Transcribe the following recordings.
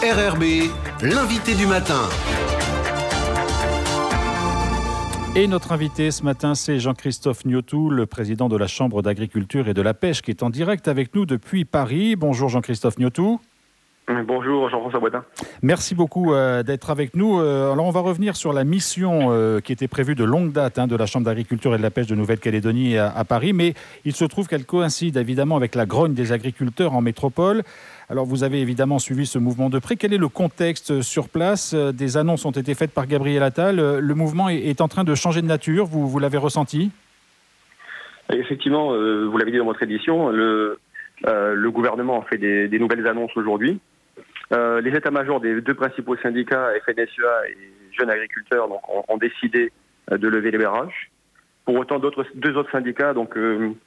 RRB, l'invité du matin. Et notre invité ce matin, c'est Jean-Christophe Gnotou, le président de la Chambre d'agriculture et de la pêche, qui est en direct avec nous depuis Paris. Bonjour Jean-Christophe Gnotou. Bonjour Jean-François Boitin. Merci beaucoup d'être avec nous. Alors on va revenir sur la mission qui était prévue de longue date de la Chambre d'agriculture et de la pêche de Nouvelle-Calédonie à Paris, mais il se trouve qu'elle coïncide évidemment avec la grogne des agriculteurs en métropole. Alors vous avez évidemment suivi ce mouvement de près. Quel est le contexte sur place ? Des annonces ont été faites par Gabriel Attal. Le mouvement est en train de changer de nature. Vous l'avez ressenti ? Effectivement, vous l'avez dit dans votre édition, le gouvernement a fait des nouvelles annonces aujourd'hui. Les états-majors des deux principaux syndicats, FNSEA et Jeunes Agriculteurs, donc, ont décidé de lever les barrages. Pour autant, deux autres syndicats, donc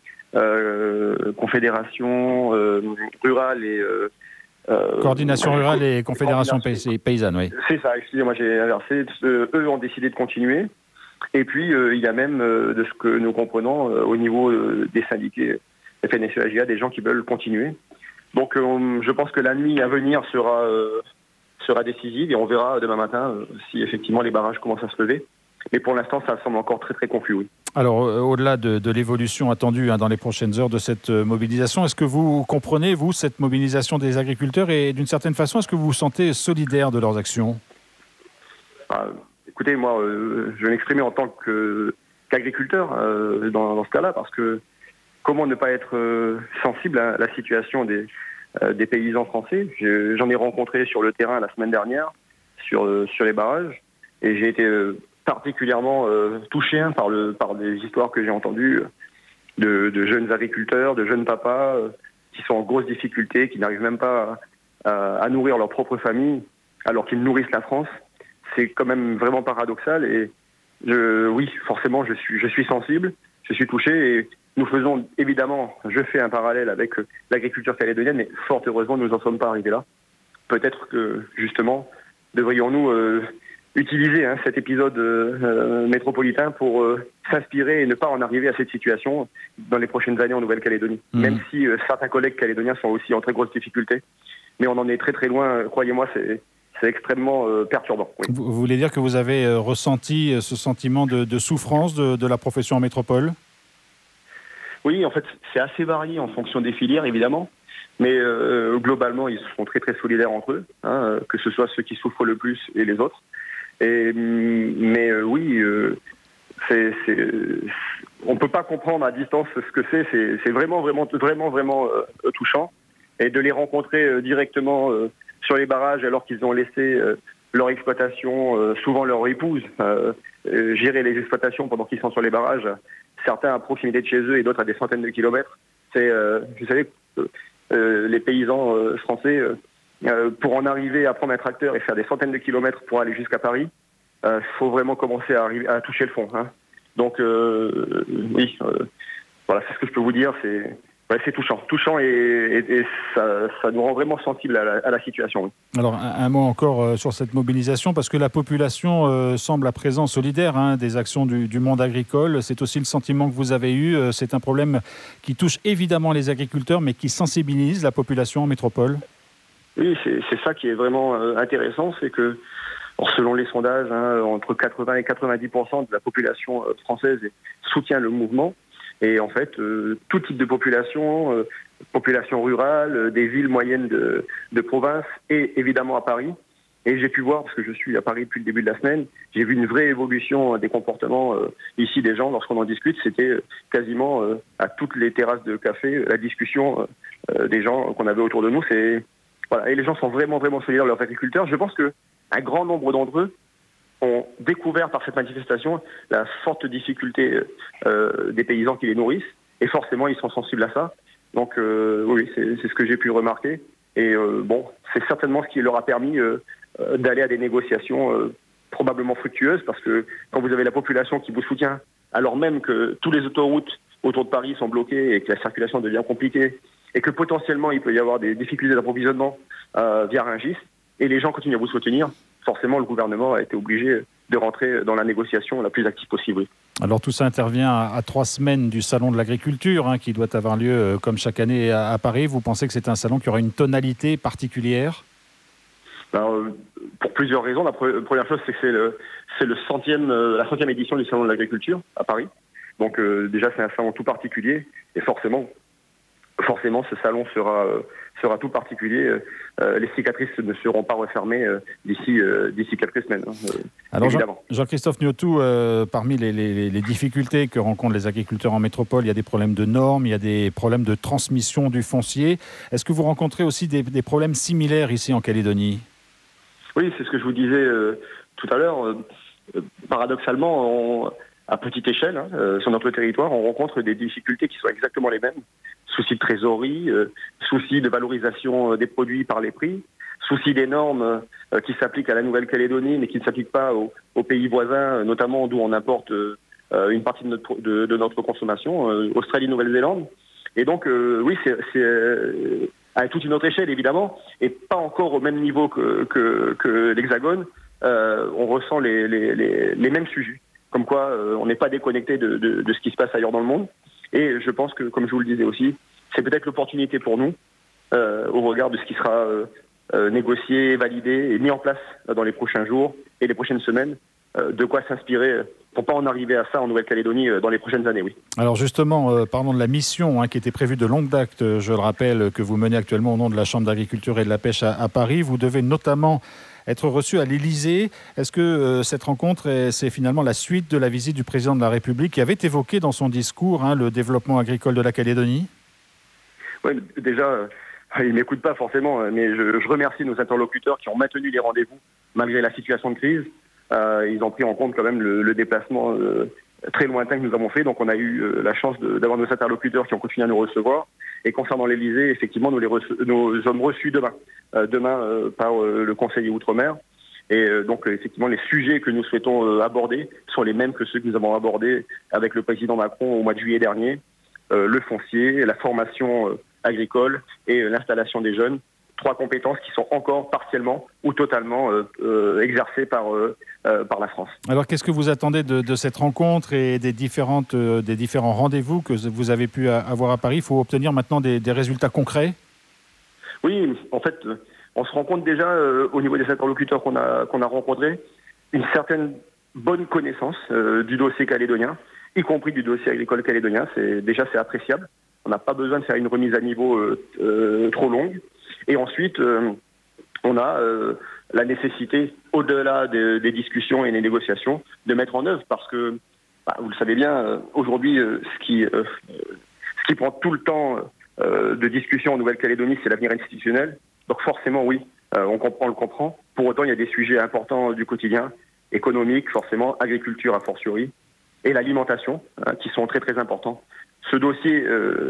Confédération Rurale et... Coordination Rurale et Confédération Paysanne, oui. C'est ça, excusez-moi, j'ai inversé. Eux ont décidé de continuer. Et puis, il y a même, de ce que nous comprenons, au niveau des syndiqués FNSEA, des gens qui veulent continuer. Donc je pense que la nuit à venir sera décisive et on verra demain matin si effectivement les barrages commencent à se lever. Mais pour l'instant, ça semble encore très très confus, oui. Alors au-delà de l'évolution attendue dans les prochaines heures de cette mobilisation, est-ce que vous comprenez, vous, cette mobilisation des agriculteurs et d'une certaine façon, est-ce que vous vous sentez solidaire de leurs actions ? Écoutez, moi, je m'exprimais en tant qu'agriculteur dans ce cas-là, parce que comment ne pas être sensible à la situation des paysans français ? J'en ai rencontré sur le terrain la semaine dernière, sur les barrages, et j'ai été particulièrement touché par des histoires que j'ai entendues de jeunes agriculteurs, de jeunes papas qui sont en grosse difficulté, qui n'arrivent même pas à nourrir leur propre famille, alors qu'ils nourrissent la France. C'est quand même vraiment paradoxal, et oui, forcément, je suis sensible, je suis touché, et nous faisons, évidemment, je fais un parallèle avec l'agriculture calédonienne, mais fort heureusement, nous n'en sommes pas arrivés là. Peut-être que, justement, devrions-nous utiliser cet épisode métropolitain pour s'inspirer et ne pas en arriver à cette situation dans les prochaines années en Nouvelle-Calédonie. Même si certains collègues calédoniens sont aussi en très grosse difficulté. Mais on en est très très loin, croyez-moi, c'est extrêmement perturbant. Oui. Vous voulez dire que vous avez ressenti ce sentiment de souffrance de la profession en métropole ? Oui, en fait, c'est assez varié en fonction des filières, évidemment. Mais globalement, ils sont très, très solidaires entre eux, que ce soit ceux qui souffrent le plus et les autres. Oui, on ne peut pas comprendre à distance ce que c'est. C'est vraiment touchant. Et de les rencontrer directement sur les barrages, alors qu'ils ont laissé leur exploitation, souvent leur épouse, gérer les exploitations pendant qu'ils sont sur les barrages, certains à proximité de chez eux et d'autres à des centaines de kilomètres. Vous savez, les paysans français, pour en arriver à prendre un tracteur et faire des centaines de kilomètres pour aller jusqu'à Paris, faut vraiment commencer à toucher le fond. Donc, oui, voilà, c'est ce que je peux vous dire. C'est touchant et ça nous rend vraiment sensibles à la situation. Oui. Alors un mot encore sur cette mobilisation, parce que la population semble à présent solidaire des actions du monde agricole. C'est aussi le sentiment que vous avez eu. C'est un problème qui touche évidemment les agriculteurs, mais qui sensibilise la population en métropole. Oui, c'est ça qui est vraiment intéressant, c'est que selon les sondages, entre 80 et 90% de la population française soutient le mouvement. Et en fait, tout type de population, population rurale, des villes moyennes de province et évidemment à Paris. Et j'ai pu voir, parce que je suis à Paris depuis le début de la semaine, j'ai vu une vraie évolution des comportements ici des gens. Lorsqu'on en discute, c'était quasiment à toutes les terrasses de café, la discussion des gens qu'on avait autour de nous. Voilà. Et les gens sont vraiment, vraiment solidaires de leurs agriculteurs. Je pense qu'un grand nombre d'entre eux ont découvert par cette manifestation la forte difficulté des paysans qui les nourrissent, et forcément ils sont sensibles à ça. Donc oui, c'est ce que j'ai pu remarquer, et c'est certainement ce qui leur a permis d'aller à des négociations probablement fructueuses, parce que quand vous avez la population qui vous soutient, alors même que tous les autoroutes autour de Paris sont bloquées et que la circulation devient compliquée, et que potentiellement il peut y avoir des difficultés d'approvisionnement via Rungis, et les gens continuent à vous soutenir, forcément le gouvernement a été obligé de rentrer dans la négociation la plus active possible. Alors tout ça intervient à 3 semaines du Salon de l'Agriculture, qui doit avoir lieu comme chaque année à Paris. Vous pensez que c'est un salon qui aura une tonalité particulière ? Alors, pour plusieurs raisons. La première chose, c'est que c'est la 100e édition du Salon de l'Agriculture à Paris. Donc déjà, c'est un salon tout particulier. Et forcément, ce salon sera tout particulier. Les cicatrices ne seront pas refermées d'ici quelques semaines. Alors évidemment. Jean-Christophe Niotou, parmi les difficultés que rencontrent les agriculteurs en métropole, il y a des problèmes de normes, il y a des problèmes de transmission du foncier. Est-ce que vous rencontrez aussi des problèmes similaires ici en Calédonie ? Oui, c'est ce que je vous disais tout à l'heure. Paradoxalement, à petite échelle, sur notre territoire, on rencontre des difficultés qui sont exactement les mêmes. Soucis de trésorerie, soucis de valorisation des produits par les prix, soucis des normes qui s'appliquent à la Nouvelle-Calédonie mais qui ne s'appliquent pas aux pays voisins, notamment d'où on importe une partie de notre consommation, Australie, Nouvelle-Zélande. Et donc, oui, c'est à toute une autre échelle, évidemment, et pas encore au même niveau que l'Hexagone. On ressent les mêmes sujets, comme quoi on n'est pas déconnecté de ce qui se passe ailleurs dans le monde. Et je pense que, comme je vous le disais aussi, c'est peut-être l'opportunité pour nous, au regard de ce qui sera négocié, validé et mis en place dans les prochains jours et les prochaines semaines, de quoi s'inspirer pour pas en arriver à ça en Nouvelle-Calédonie dans les prochaines années, oui. Alors justement, parlons de la mission qui était prévue de longue date, je le rappelle, que vous menez actuellement au nom de la Chambre d'agriculture et de la pêche à Paris. Vous devez notamment être reçu à l'Élysée. Est-ce que cette rencontre, c'est finalement la suite de la visite du président de la République qui avait évoqué dans son discours le développement agricole de la Calédonie ? Oui, déjà, il ne m'écoute pas forcément, mais je remercie nos interlocuteurs qui ont maintenu les rendez-vous malgré la situation de crise. Ils ont pris en compte quand même le déplacement très lointain que nous avons fait. Donc on a eu la chance d'avoir nos interlocuteurs qui ont continué à nous recevoir. Et concernant l'Élysée, effectivement, nous sommes reçus demain par le conseiller Outre-mer. Et donc effectivement, les sujets que nous souhaitons aborder sont les mêmes que ceux que nous avons abordés avec le président Macron au mois de juillet dernier. Le foncier, la formation agricole et l'installation des jeunes. 3 compétences qui sont encore partiellement ou totalement exercées par la France. Alors, qu'est-ce que vous attendez de cette rencontre et des différents rendez-vous que vous avez pu avoir à Paris ? Il faut obtenir maintenant des résultats concrets ? Oui, en fait, on se rend compte déjà au niveau des interlocuteurs qu'on a rencontrés, une certaine bonne connaissance du dossier calédonien, y compris du dossier agricole calédonien. C'est appréciable. On n'a pas besoin de faire une remise à niveau trop longue. Et ensuite, on a la nécessité, au-delà des discussions et des négociations, de mettre en œuvre, parce que, vous le savez bien, aujourd'hui, ce qui prend tout le temps de discussion en Nouvelle-Calédonie, c'est l'avenir institutionnel. Donc forcément, oui, on comprend. Pour autant, il y a des sujets importants du quotidien, économique, forcément, agriculture a fortiori, et l'alimentation, qui sont très très importants. Ce dossier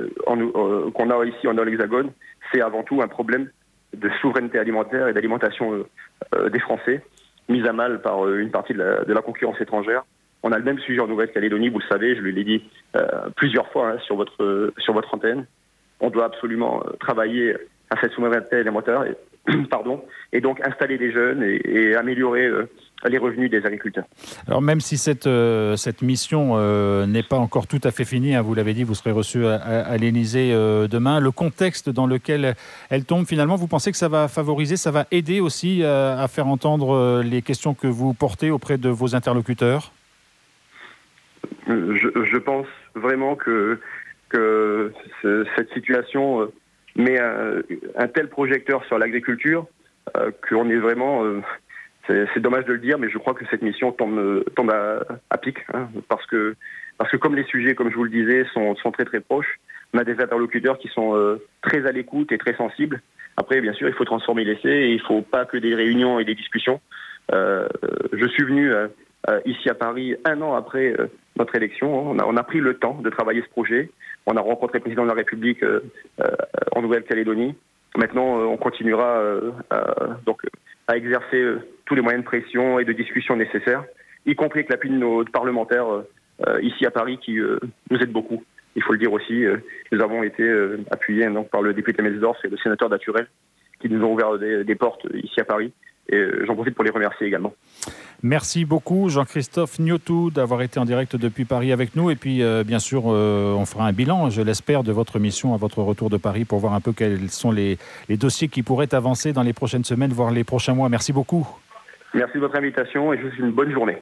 qu'on a ici dans l'Hexagone, c'est avant tout un problème de souveraineté alimentaire et d'alimentation des Français, mise à mal par une partie de la concurrence étrangère. On a le même sujet en Nouvelle-Calédonie, vous le savez, je l'ai dit plusieurs fois sur votre antenne. On doit absolument travailler à cette souveraineté alimentaire et donc installer des jeunes et améliorer les revenus des agriculteurs. Alors même si cette mission n'est pas encore tout à fait finie, vous l'avez dit, vous serez reçu à l'Élysée demain, le contexte dans lequel elle tombe, finalement, vous pensez que ça va favoriser, ça va aider aussi à faire entendre les questions que vous portez auprès de vos interlocuteurs ? Je pense vraiment que cette situation met un tel projecteur sur l'agriculture qu'on est vraiment... c'est dommage de le dire, mais je crois que cette mission tombe à pic, parce que comme les sujets, comme je vous le disais, sont très très proches, on a des interlocuteurs qui sont très à l'écoute et très sensibles. Après, bien sûr, il faut transformer l'essai et il ne faut pas que des réunions et des discussions. Je suis venu ici à Paris 1 an après notre élection. On a pris le temps de travailler ce projet. On a rencontré le président de la République en Nouvelle-Calédonie. Maintenant, on continuera à exercer tous les moyens de pression et de discussion nécessaires, y compris avec l'appui de nos parlementaires ici à Paris qui nous aident beaucoup. Il faut le dire aussi, nous avons été appuyés par le député Melsdorf et le sénateur Daturel qui nous ont ouvert des portes ici à Paris. Et j'en profite pour les remercier également. Merci beaucoup Jean-Christophe Gnotou d'avoir été en direct depuis Paris avec nous. Et puis bien sûr, on fera un bilan, je l'espère, de votre mission à votre retour de Paris pour voir un peu quels sont les dossiers qui pourraient avancer dans les prochaines semaines, voire les prochains mois. Merci beaucoup. Merci de votre invitation et je vous souhaite une bonne journée.